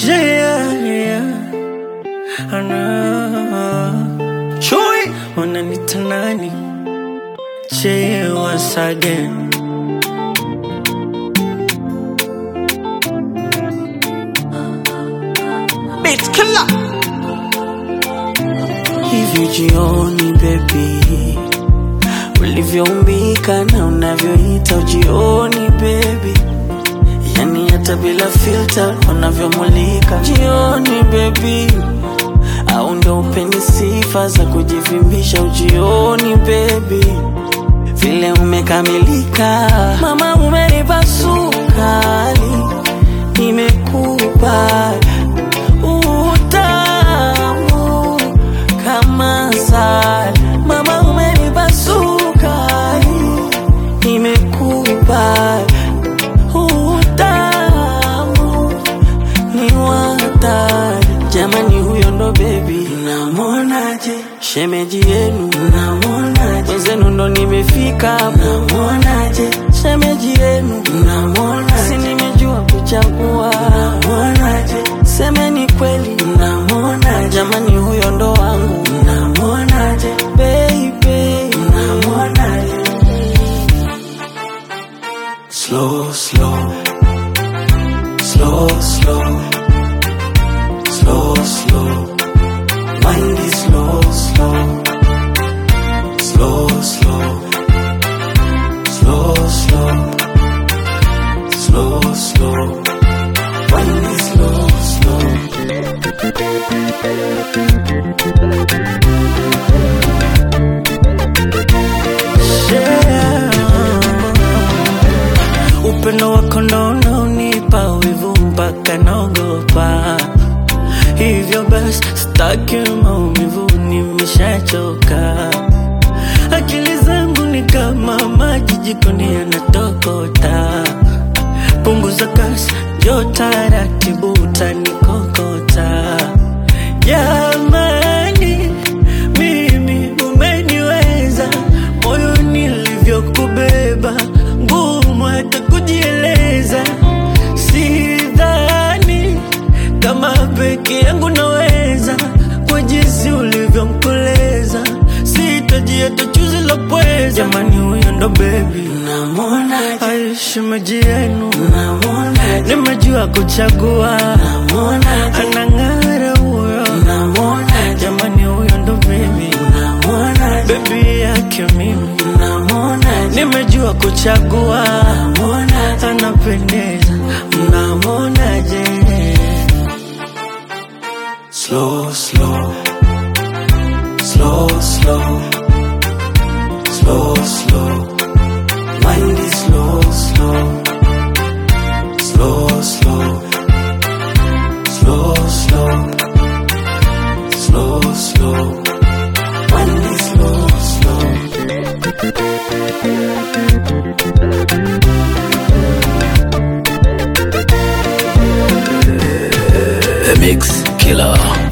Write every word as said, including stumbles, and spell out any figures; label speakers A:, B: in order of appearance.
A: Yeah, yeah. Ana Chui wananita nani? Che once again. Beat killer. Hivi jioni baby, ulivyoumbika na unavyoita ujioni baby, yani hata bila filter unavyomulika jioni baby, au ndo upeni sifa za kujivimbisha ujioni baby, vile umekamilika mama, umenipa sukari, nimekupa utamu kama asali, mama umenipa sukari, nimekupa utamu ni watari. Jamani huyo ndo baby, namuonaje? Shemeji yenu, namuonaje? Wenzenu ndo nimefika, namuonaje? Shemeji yenu, namuonaje? Si nimejua kuchagua, namuonaje? Semeni kweli, namuonaje? Jamani huyo ndo wangu, namuonaje? Baby, namuonaje? Slow, slow, slow, slow, slow, slow. Mind is slow, slow, slow, slow, slow, slow, slow, slow. Mind is slow, slow. Yeah. Upendo wako ndo unaonipa wivu mpaka naogopa. Hivyo basi sitaki maumivu, nimeshachoka. Akili zangu ni kama maji jikoni yanatokota. Punguza kasi, njoo taratibu utanikokota. Jamani, mimi umeniweza, moyo nilivyokubeba ngumu hata kujieleza. Sidhani kama peke yangu naweza, kwa jinsi ulivyomkoleza sitaji hata chuzi la pweza. Jamani huyo ndo baby, namuonaje? Aishi maji yenu, namuonaje? Nimejua kuchagua, namuonaje? Anang'ara huyo, namuonaje? Jamani huyo ndo baby, namuonaje? Baby yake mimi, namuonaje? Nimejua kuchagua, namuonaje? Anapendeza, namuonaje? Slow, slow, slow, slow, slow, slow. Mind is slow, slow, slow, slow, slow, slow, slow, slow. Mind is slow, slow.
B: The Mix Killer.